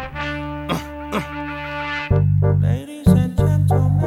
Ladies and gentlemen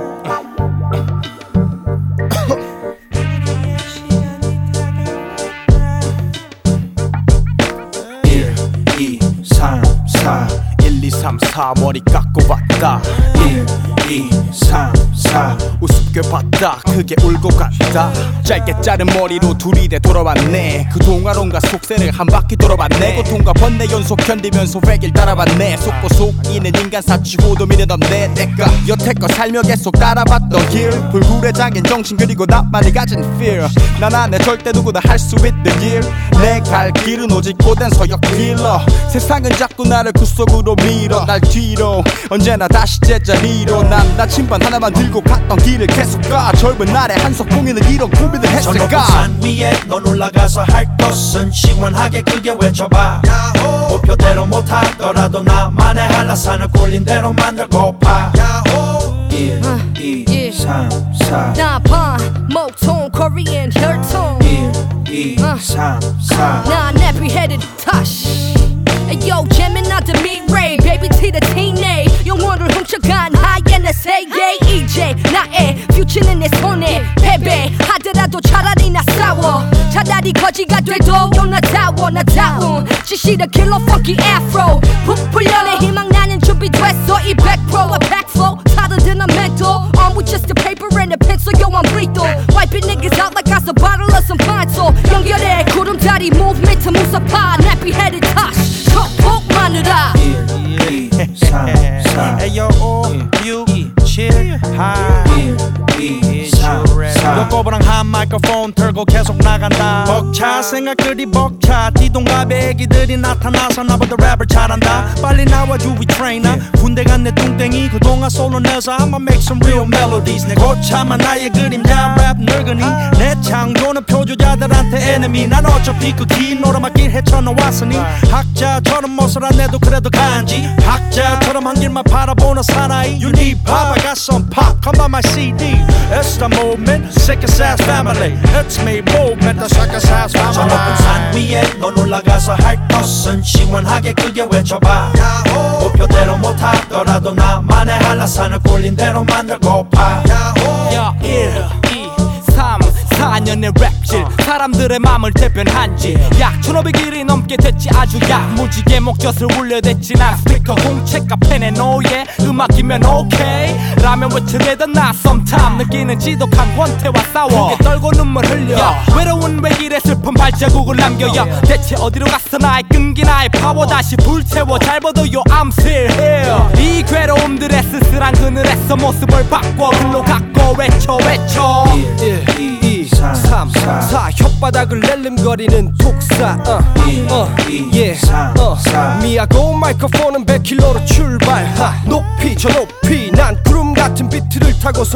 1, 2, 3, 4 1, 2, 3, 4 머리 깎고 왔다 1, 2, 3, 4 우습게 봤다 크게 울고 갔다 짧게 자른 머리로 둘이 돼 돌아왔네 그동안 온갖 속세를 한 바퀴 돌아봤네 고통과 번뇌 연속 견디면서 회길 따라봤네 속고 속이는 인간 사치고도 믿어던데 내가 여태껏 살며 계속 따라봤던 길 불굴의 장인 정신 그리고 나만이 가진 fear 난 안에 절대 누구나 할 수 있는 길 내 갈 길은 오직 고된 서역 딜러 세상은 자꾸 나를 구석으로 밀어 날 뒤로 언제나 다시 제자리로 난 나침반 하나만 들고 갔던 길을 계속 가 젊은 날에 한석봉이는 이런 고민을 했을까 저 높은 산 위에 넌 올라가서 할 것은 시원하게 크게 외쳐봐 야호 목표대로 못하더라도 나만의 한라산을 꼴린 대로 만들고파 야호 1, 2, 3, 4 나봐 모통 Korean 혈통 1, 2, 3, 4 나 nappy-headed tosh Yo, jamming out the meat ray Baby T the teenage 영혼을 훔쳐간 하이에나 세계 이제 나의 퓨처는 내 손에 패배하더라도 차라리 나 싸워 차라리 거지가 돼도 나다워 나다운 지시다 킬러 funky afro 부풀려내 희망 나는 준비됐어 이 100% a pack flow hotter than a mental armed with just a paper and a pencil yo I'm lethal wiping niggas out like I was a bottle of some Pine-Sol 연결해 구름다리 movement to 무사파 nappy-headed tosh 톡톡 마누라 1, 2, 3, 4 Ayo, you chill high 1, 2, 3, 4 요거보랑 한 마이크폰 들고 계속 나간다 벅차 생각들이 벅차 뒤동갑의 애기들이 나타나서 나보다 랩을 잘한다 빨리 나와줘 이 트레이너 군대 간 내 뚱땡이 그동안 솔로 내서 I'ma make some real melodies 내 고참한 나의 그림자 랩 늙은이 내 창조는 표주자들한테 enemy 난 어차피 그 긴 오르막길 헤쳐나왔으니 학자처럼 못을 안 내도 그래도 간지 학자처럼 한 길만 바라보는 사나이 You need pop, I got some pop Come on my CD It's the movement, sick as ass family It's me movement, the sick as ass 저 높은 family 산 위에 넌 올라가서 할 것은 시원하게 크게 외쳐봐 야호 목표대로 못하더라도 나만의 한라산을 꼴린 대로 만들고파 야호 야 1, 2, 3, 4년의 랩질 사람들의 맘을 대변한 지약 1500일이 넘게 됐지 아주 야무지게 목젖을 울려댔지 난 스피커 공책과 펜에 노예 음악이면 오케이 라면 외치려던 나 썸탐 느끼는 지독한 권태와 싸워 크게 떨고 눈물 흘려 외로운 외길에 슬픈 발자국을 남겨요 대체 어디로 갔어 나의 끈기 나의 파워 다시 불태워 잘 보도요 I'm still here 이 괴로움들의 쓸쓸한 그늘에서 모습을 바꿔 글로 갖고 외쳐 1, 2, 3, 4 혓바닥을 낼름거리는 독사 1, 2, 3, 4 미하고 마이크폰은 100km로 출발 높이 저 높이 난 구름 같은 비트를 타고서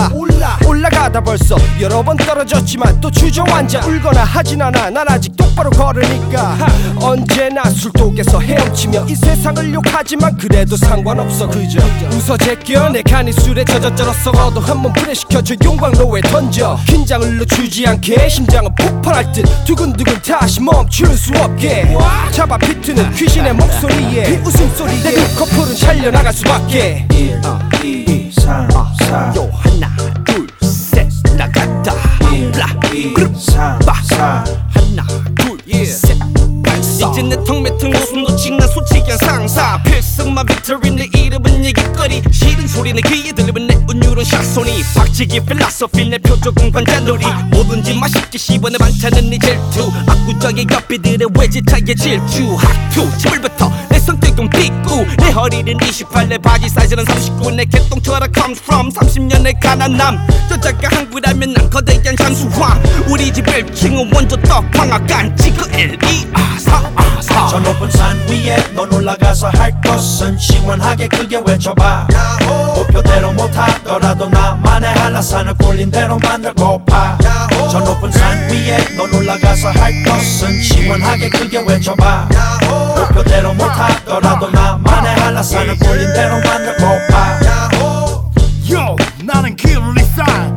올라가다 벌써 여러 번 떨어졌지만 또 주저앉아 울거나 하진 않아 난 아직 똑바로 걸으니까 언제나 술독에서 헤엄치며 이 세상을 욕하지만 그래도 상관없어 그저 웃어 제껴 내 간이 술에 젖어 썩어도 한번 분해시켜줘 용광로에 던져 긴장을 늦추지 않게 심장은 폭발할 듯 두근두근 다시 멈출 수 없게 잡아 비트는 귀신의 목소리에 비웃음소리에 내 눈꺼풀은 잘려나갈 수밖에 1, 2, 3, 4 요 하나 둘 셋 나간다 1, 2, 3, 4 하나 둘 셋 이제 내 턱 매튼 웃음도 찍는 솔직한 상사 필승만 빅토리 내 이름은 얘기거리 싫은 소리는 귀에 들리면 내 운율은 샷소리 박치기 필라소피 내 표적은 관자놀이 뭐든지 맛있게 씹어 내 반찬은 네 질투 압구정의 옆비들의 외지차의 질주 하투 지물부터 내 성격은 삐꾸 내 허리는 28 내 바지 사이즈는 39 내 개똥처럼 comes from 30년의 가난함 저작가 한국이라면 난 거대한 장수왕 우리 집 1층은 원조 떡방아 깐지 그 1, 2, 4 저 높은 산 위에 넌 올라가서 할 것은 시원하게 크게 외쳐봐 야호 목표대로 못하더라도 나만의 한라산을 꼴린 대로 만들고파 야호 저 높은 산 위에 넌 올라가서 할 것은 시원하게 크게 외쳐봐 야호 목표대로 못하더라도 나만의 한라산을 꼴린 대로 만들고파 야호 Yo 나는 길리산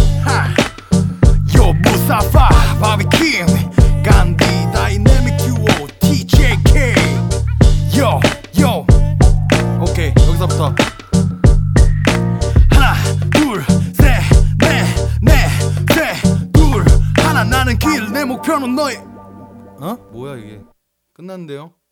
Yo 무사파 바비킴 간디 다이내믹 듀오 TJK Yo 가사부터. 하나 둘 셋 넷 넷 셋 둘 하나 나는 길 내 목표는 너의 뭐야 이게 끝났는데요?